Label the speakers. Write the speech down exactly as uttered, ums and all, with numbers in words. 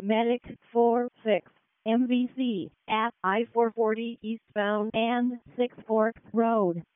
Speaker 1: Medic four six M V C at I four forty eastbound and Six Forks Road.